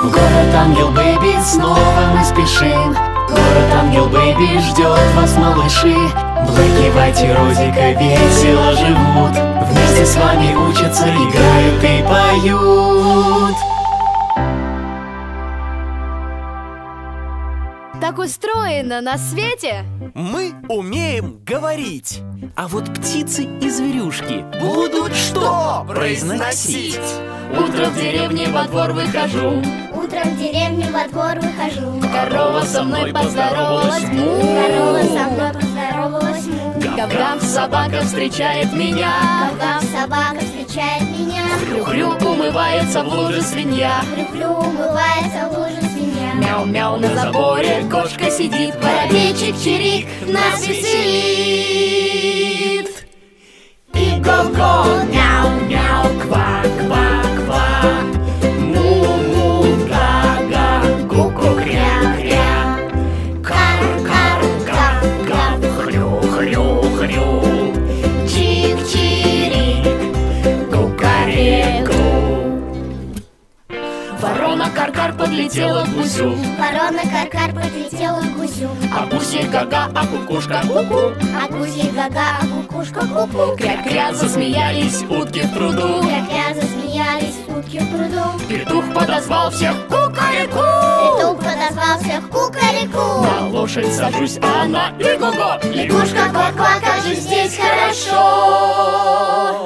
В город Ангел Бэйби снова мы спешим. Город Ангел Бэйби ждет вас, малыши. Блэки, Вайт и Розика весело живут. Вместе с вами учатся, играют и поют. Так устроено на свете. Мы умеем говорить. А вот птицы и зверюшки будут что произносить? Утром в деревне во двор выхожу. Утром в деревне во двор выхожу. Корова со мной поздоровалась. Корова со мной поздоровалась. Гав-гав, собака встречает меня. Гав-гав, собака встречает меня. Хрю-хрю, умывается в луже свинья. Хрю-хрю, умывается в луже свинья. Мяу-мяу, на заборе кошка сидит. Воробейчик чирик нас веселит. И го-го, мяу-мяу, ква-ква-ква. Му-му, га-га, ку-ку-кря-кря. Кар-кар-гав-гав, хрю-хрю-хрю. Чик-чирик, кукареку. Ворона Кар-кар подлетела к гусю. Ворона Кар-кар подлетела к гусю. А гуси гага, а кукушка ку-ку. А гуси гага, а кукушка ку-ку. Кря-кря засмеялись утки в пруду. Кря-кря засмеялись утки в пруду. Петух подозвал всех кукареку. Петух подозвал всех кукареку. На лошадь сажусь, а она и го-го. Лягушка ква-ква, как же здесь хорошо.